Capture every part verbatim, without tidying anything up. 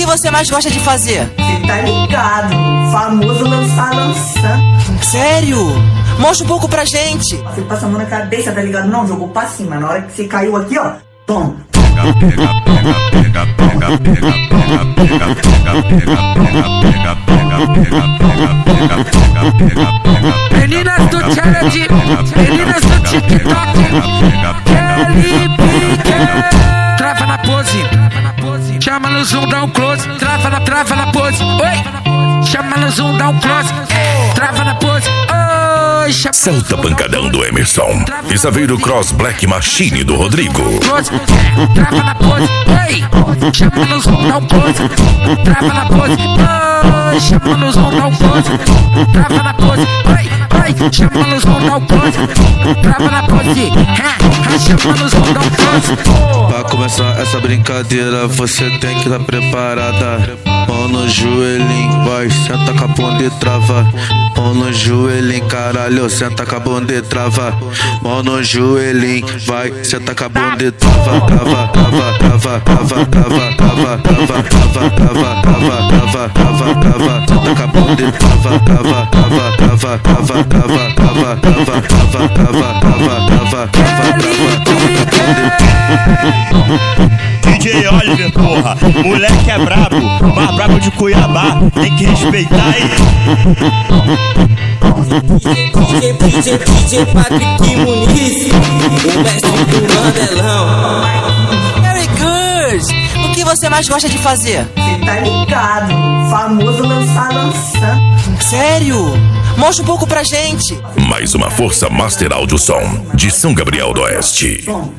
você mais gosta de fazer? Cê tá ligado, famoso lançar lançando. Sério? Mostra um pouco pra gente. Você passa a mão na cabeça, tá ligado? Não, jogou pra cima. Na hora que você caiu aqui, ó, toma. Meninas do challenge, meninas do TikTok, Kelly Pique. Trava na pose, chama no zoom, dá um close. Trava na, trava na pose, oi. Chama no zoom, dá um close. Trava na pose, oi. Salta pancadão do Emerson e Saveiro Cross Black Machine do Rodrigo. Close, trava na pose, oi. Chama no zoom, dá um close. Trava na pose, oi. Chama no zoom, dá um close. Trava na pose, oi, oi. Chama no zoom, dá um close. Trava na pose, ha, chama no zoom, dá um close. Pra começar essa brincadeira, você tem que estar preparada. Mão no joelhinho, vai, senta com a bunda e trava. Mão no joelhinho, caralho, senta com a bunda e trava. Mão no joelhinho, vai, senta com a bunda e trava. Trava, trava, trava, trava, trava, trava, trava, trava, trava, trava, trava, trava, trava, senta com a bunda e trava. Trava, trava, trava, trava, trava, trava, trava, trava, trava, trava, trava, trava, D J Oliver, porra, moleque é brabo, mais brabo de Cuiabá, tem que respeitar aí. D J, D J, D J Patrick Muniz, o mestre do Mandelão. Very good! O que você mais gosta de fazer? Cê tá ligado, famoso lançar lançando. Sério? Mostra um pouco pra gente. Mais uma Força Master Audio Som de São Gabriel do Oeste. Toma.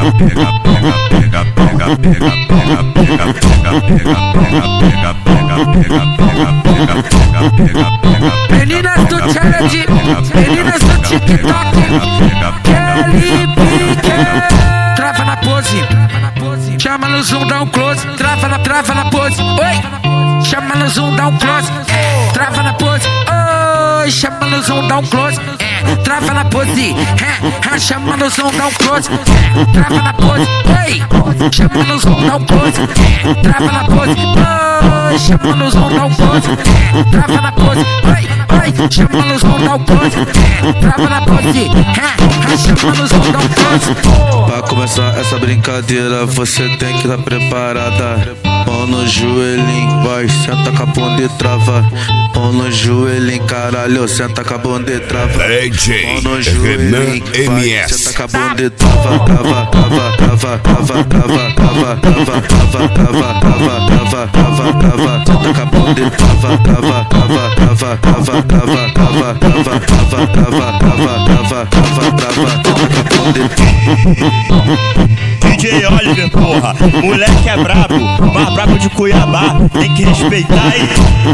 Meninas do challenge, meninas do TikTok, Kelly Pique. Trava na pose, chama no zoom, dá um close. Trava na, trava na pose, oi. Chama no zoom, dá um close. Trava na pose, oi. Chama no zoom, dá um close. Trava na pose, ha, chama no zoom, dá um close. Trava na pose, oi. Chama no zoom, dá um close. Trava na pose, oi. Chama no zoom, dá um close. Trava na pose, oi, oi. Chama no zoom, dá um close. Trava na pose, ha, chama no zoom, dá um close. Pra começar essa brincadeira, você tem que estar preparada. Mão no joelhinho, vai, senta com a bunda e trava. Mão no joelhinho, caralho, senta com a bunda e trava. D J Mão no Renan joelhinho, M vai, S. senta com a bunda e trava. Trava, trava, trava, trava, trava, trava, trava, trava, trava, trava, trava, trava, trava, senta com a bunda e trava. Trava, trava, trava, trava, trava, trava, trava, trava, trava, trava, trava, trava, trava, senta com a bunda e trava. D J Oliver, porra, moleque é brabo, mais brabo de Cuiabá, tem que respeitar aí.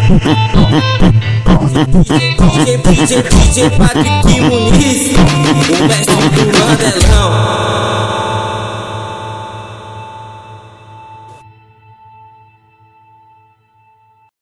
D J, D J, D J Patrick Muniz, o mestre do Mandelão.